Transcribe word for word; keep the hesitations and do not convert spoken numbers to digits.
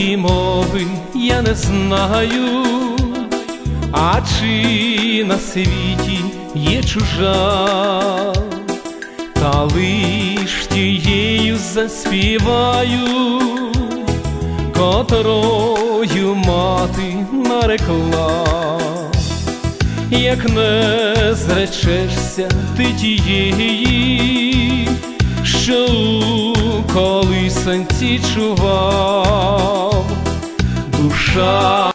Твоєї мови я не знаю, а чи на світі є чужа, та лиш тією заспіваю, котрою мати нарекла. Як не зречешся ти тієї, що у колисанці чував, душа